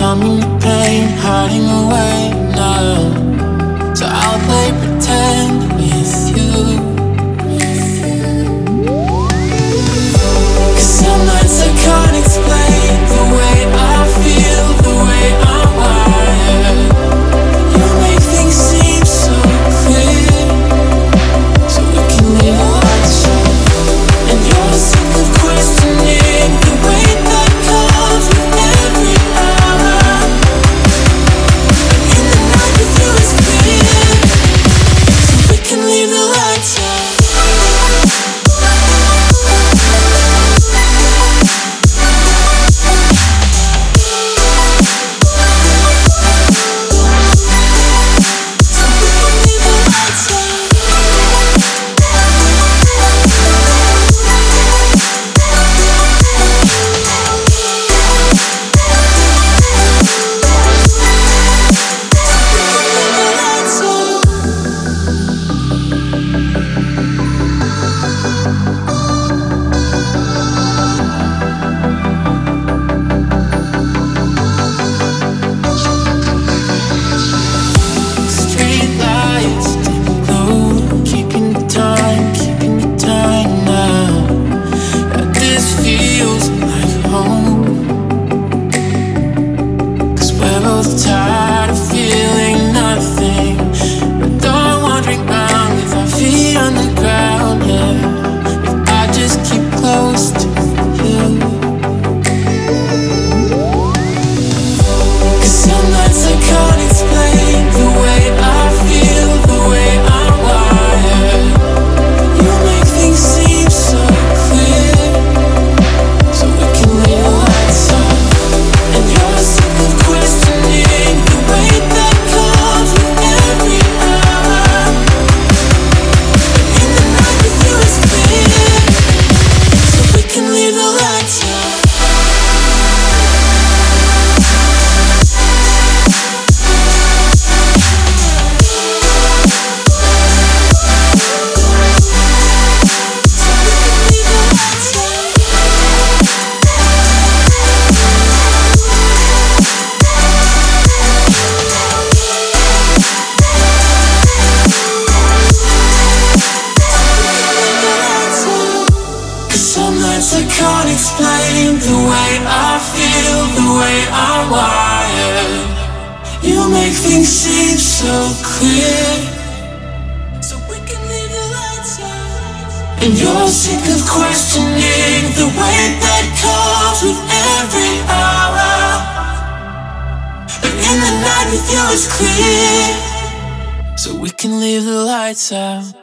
numbing the pain, hiding away now. So I'll play pretend with you. 'Cause some nights I can't explain the way I feel, the way I'm wired. You make things seem so clear, so we can leave the lights on. And you're sick of questioning the weight that comes with every hour. But in the night with you it's clear, so we can leave the lights on. I can't explain the way I feel, the way I'm wired. You make things seem so clear, so we can leave the lights on. And you're sick of questioning the weight that comes with every hour. But in the night with you it's clear, so we can leave the lights out.